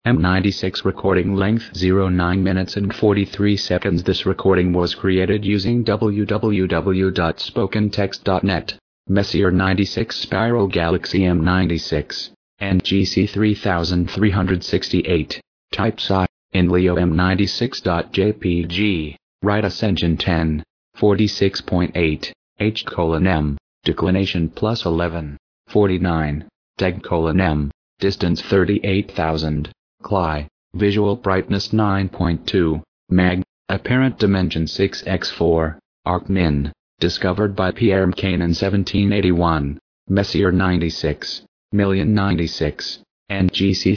M96 recording length 09 minutes and 43 seconds. This recording was created using www.spokentext.net. Messier 96 Spiral Galaxy M96. NGC 3368. Type Psi. In Leo M96.jpg. Right Ascension 10. 46.8. H:(M). Declination plus 11. 49. Deg:(M). Distance 38,000. Cli. Visual brightness 9.2. Meg. Apparent dimension 6x4. Arcmin. Discovered by Pierre Méchain in 1781. Messier 96. Million 96. NGC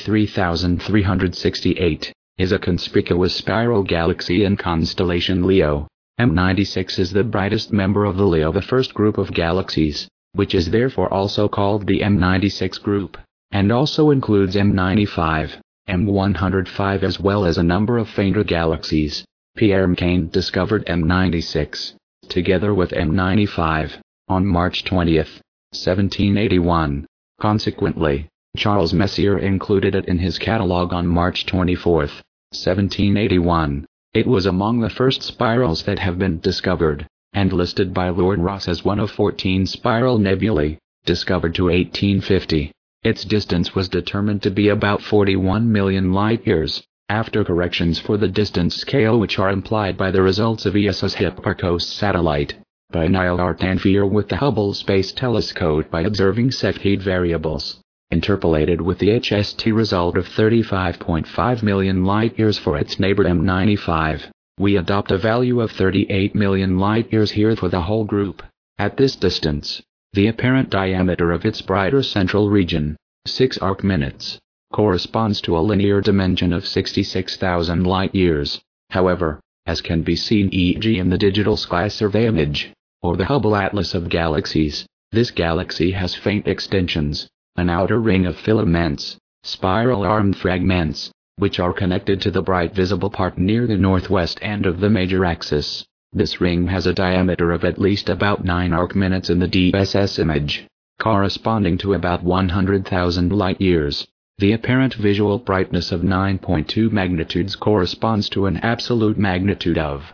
3368. Is a conspicuous spiral galaxy in constellation Leo. M96 is the brightest member of the Leo, the first group of galaxies, which is therefore also called the M96 group, and also includes M95, M105 as well as a number of fainter galaxies. Pierre Méchain discovered M96, together with M95, on March 20, 1781. Consequently, Charles Messier included it in his catalogue on March 24, 1781. It was among the first spirals that have been discovered, and listed by Lord Rosse as one of 14 spiral nebulae, discovered to 1850. Its distance was determined to be about 41 million light-years, after corrections for the distance scale which are implied by the results of ESA's Hipparcos satellite, by Niall Artanfier with the Hubble Space Telescope by observing Cepheid variables, interpolated with the HST result of 35.5 million light-years for its neighbor M95. We adopt a value of 38 million light-years here for the whole group. At this distance, the apparent diameter of its brighter central region, 6 arc-minutes, corresponds to a linear dimension of 66,000 light-years. However, as can be seen e.g. in the Digital Sky Survey image, or the Hubble Atlas of Galaxies, this galaxy has faint extensions, an outer ring of filaments, spiral-armed fragments, which are connected to the bright visible part near the northwest end of the major axis. This ring has a diameter of at least about 9 arc-minutes in the DSS image, corresponding to about 100,000 light-years. The apparent visual brightness of 9.2 magnitudes corresponds to an absolute magnitude of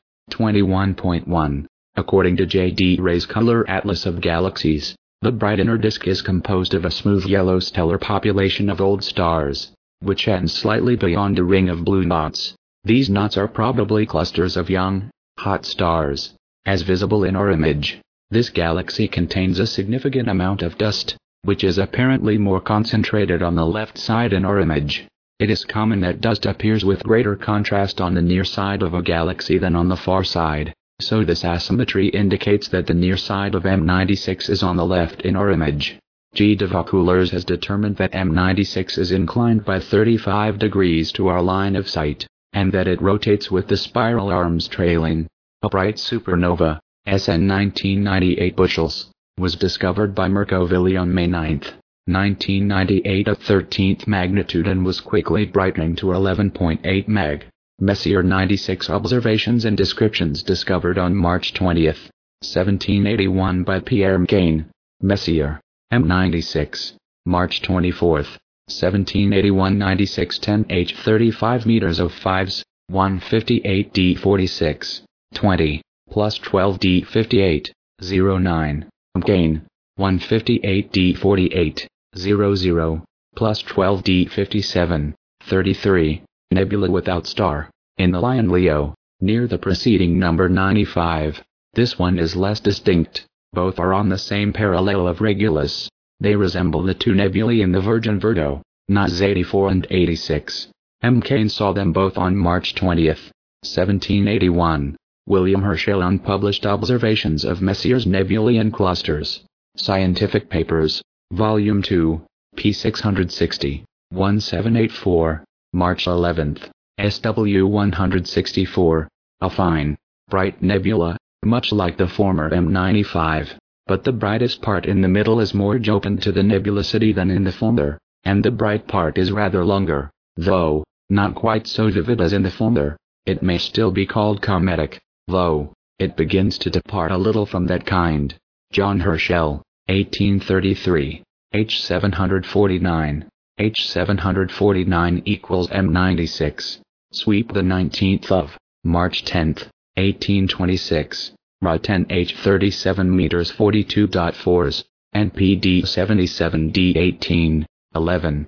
21.1. According to J.D. Ray's Color Atlas of Galaxies, the bright inner disk is composed of a smooth yellow stellar population of old stars, which ends slightly beyond a ring of blue knots. These knots are probably clusters of young, hot stars, as visible in our image. This galaxy contains a significant amount of dust, which is apparently more concentrated on the left side in our image. It is common that dust appears with greater contrast on the near side of a galaxy than on the far side, so this asymmetry indicates that the near side of M96 is on the left in our image. G. de Vaucouleurs has determined that M96 is inclined by 35 degrees to our line of sight, and that it rotates with the spiral arms trailing. A bright supernova, SN 1998 Bushels, was discovered by Mercoville on May 9, 1998 at 13th magnitude and was quickly brightening to 11.8 meg. Messier 96 observations and descriptions discovered on March 20, 1781 by Pierre Méchain. Messier, M96, March 24, 1781 9610 H 35 meters of 5s, 158 D46, 20, plus 12 D58, 09. Méchain, 158 D48, 00, plus 12 D57, 33. Nebula without star, in the Lion Leo, near the preceding number 95. This one is less distinct. Both are on the same parallel of Regulus. They resemble the two nebulae in the Virgin Virgo, NAS 84 and 86. Méchain saw them both on March 20, 1781. William Herschel unpublished observations of Messier's nebulae and clusters. Scientific Papers, Volume 2, p. 660, 1784. March 11, SW 164, a fine, bright nebula, much like the former M95, but the brightest part in the middle is more open to the nebulosity than in the former, and the bright part is rather longer, though not quite so vivid as in the former. It may still be called cometic, though it begins to depart a little from that kind. John Herschel, 1833, H. 749. H749 equals M96. Sweep the 19th of March 10th, 1826. Ra 10 H37 meters 42.4s. NPD 77D 18, 11,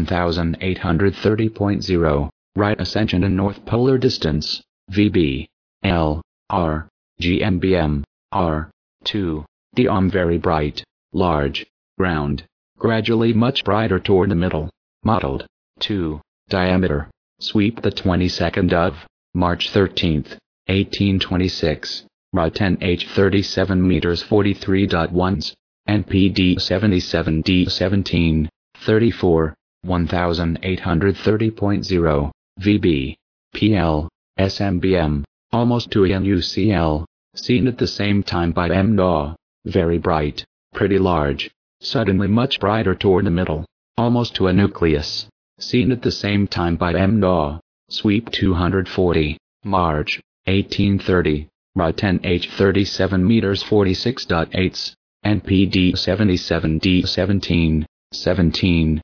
1830.0. Right ascension and north polar distance. VB. L. R. GMBM. R. 2. Diom very bright. Large. Ground. Gradually much brighter toward the middle. Mottled. 2. Diameter. Sweep the 22nd of March 13th, 1826. Ra 10 H37 meters 43.1s. NPD 77D 17, 34, 1830.0. VB. PL. SMBM. Almost to NUCL. Seen at the same time by MNAW. Very bright. Pretty large. Suddenly much brighter toward the middle. Almost to a nucleus. Seen at the same time by MNAW. Sweep 240. March, 1830. Ra 10 H37 meters 46.8s. NPD 77D 17, 17,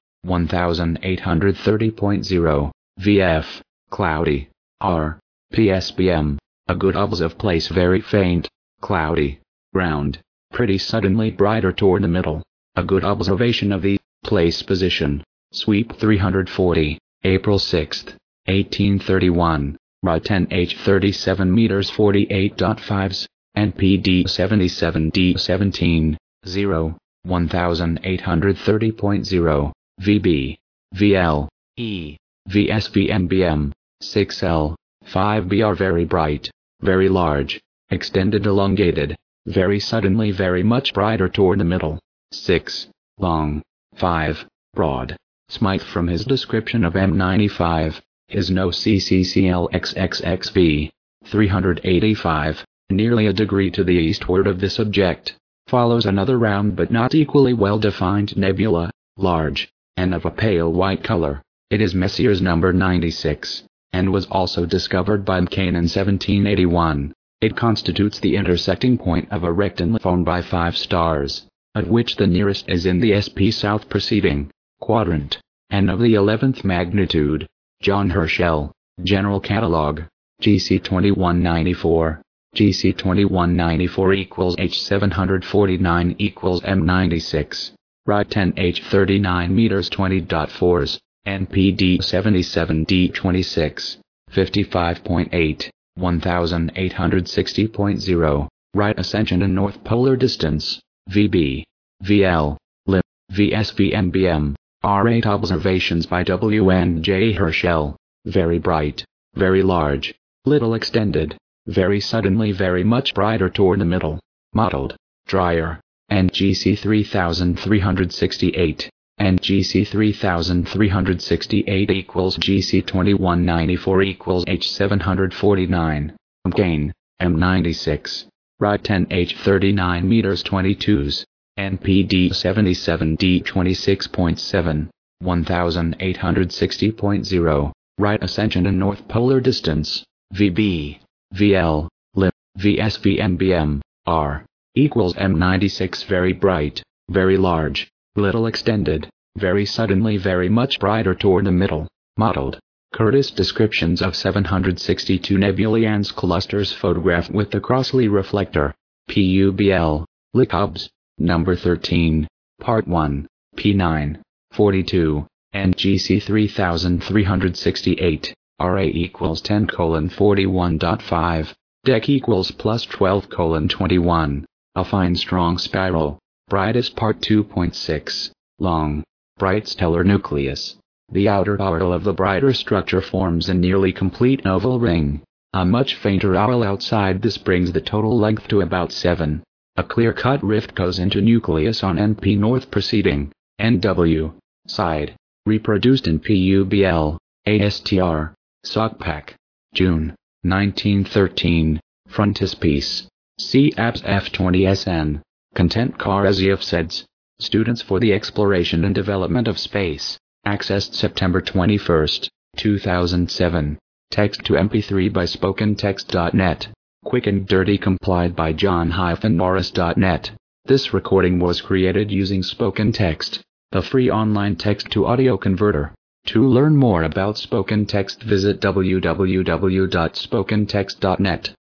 1830.0. VF. Cloudy. R. PSBM. A good obs of place very faint. Cloudy. Ground. Pretty suddenly brighter toward the middle. A good observation of the place position. Sweep 340. April 6th, 1831. Ra 10 H37 meters 48.5s. NPD 77D 17, 0, 1830.0. VB. VL. E. VSVMBM. 6L. 5BR very bright, very large, extended elongated, very suddenly very much brighter toward the middle. 6. Long. 5. Broad. Smythe from his description of M95, his no CCCLXXXV. 385, nearly a degree to the eastward of this object, follows another round but not equally well-defined nebula, large, and of a pale white color. It is Messier's number 96, and was also discovered by Kane in 1781. It constitutes the intersecting point of a rectangle formed by 5 stars, of which the nearest is in the SP South preceding quadrant, and of the 11th magnitude. John Herschel, General Catalog, GC 2194. GC 2194 equals H749 equals M96. Ra 10 H39 meters 20.4s. NPD 77D 26. 55.8. 1860.0. Right ascension and north polar distance. VB. VL. Lim. VSVMBM. R8 observations by W.N.J. Herschel. Very bright. Very large. Little extended. Very suddenly very much brighter toward the middle. Mottled. Drier. And GC 3368. And GC 3368 equals GC 2194 equals H749. Gain. M96. Ra 10 H39 meters 22s. NPD 77D 26.7. 1860.0. Right ascension and north polar distance. VB. VL. Lim. VSVMBM. R. Equals M96 very bright, very large, little extended, very suddenly very much brighter toward the middle. Mottled. Curtis descriptions of 762 nebulae and clusters photographed with the Crossley reflector. PUBL. Licobs. Number 13. Part 1. P9. 42. And GC 3368. RA equals 10:41.5. Dec equals plus 12:21. A fine strong spiral. Brightest part 2.6. Long. Bright stellar nucleus. The outer orbital of the brighter structure forms a nearly complete oval ring. A much fainter orbital outside this brings the total length to about 7. A clear-cut rift goes into nucleus on NP north preceding, NW, side. Reproduced in PUBL, ASTR, SOCPAC, June, 1913, frontispiece. See APS F20SN. Content Karasyov SEDS. Students for the Exploration and Development of Space. Accessed September 21, 2007. Text to MP3 by SpokenText.net. Quick and dirty complied by John-Norris.net. This recording was created using SpokenText. the free online text-to-audio converter. To learn more about Spoken Text, visit www.spokentext.net.